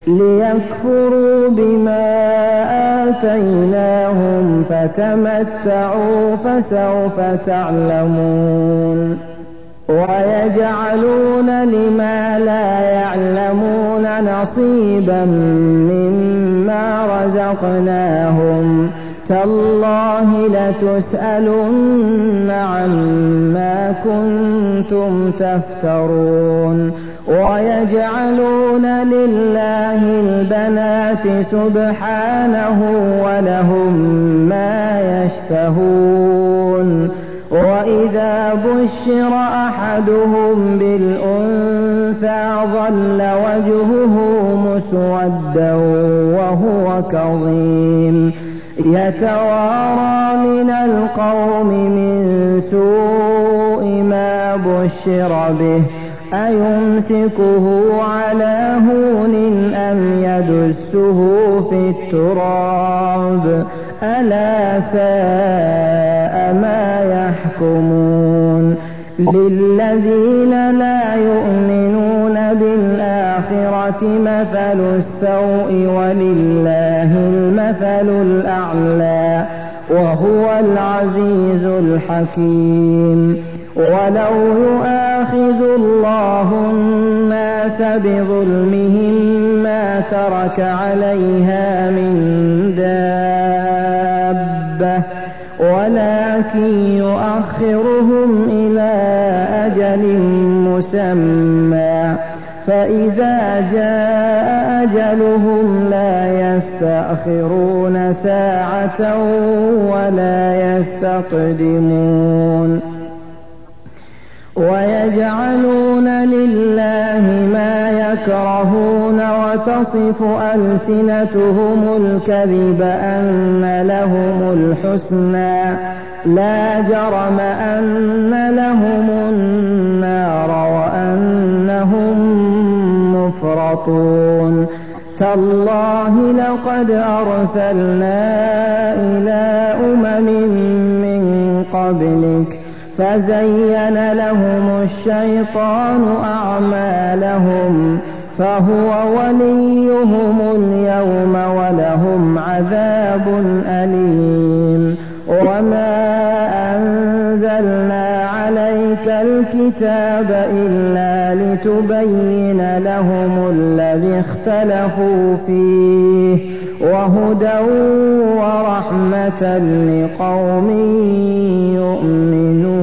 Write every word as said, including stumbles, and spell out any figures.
ليكفروا بما آتيناهم فتمتعوا فسوف تعلمون ويجعلون لما لا يعلمون نصيبا مما رزقناهم تالله لتسألن عما كنتم تفترون ويجعلون لله البنات سبحانه ولهم ما يشتهون وإذا بشر أحدهم بالأنثى ظل وجهه مسودا وهو كظيم يتوارى من القوم من سوء ما بشر به أيمسكه على هون أم يدسه في التراب ألا ساء ما يحكمون للذين لا يؤمنون بالآخرة مثل السوء ولله المثل الأعلى وهو العزيز الحكيم ولو يؤاخذ الله الناس بظلمهم ما ترك عليها من دابة ولكن يؤخرهم إلى أجل مسمى فإذا جاء أجلهم لا يستأخرون ساعة ولا يستقدمون ويجعلون لله ما يكرهون وتصف ألسنتهم الكذب أن لهم الحسنى لا جرم أن لهم النار وأنهم مفرطون تالله لقد أرسلنا إلى أمم من قبلك فزين لهم الشيطان أعمالهم فهو وليهم اليوم ولهم عذاب أليم وما أنزلنا عليك الكتاب إلا لتبين لهم الذي اختلفوا فيه وهدى ورحمة لقوم يؤمنون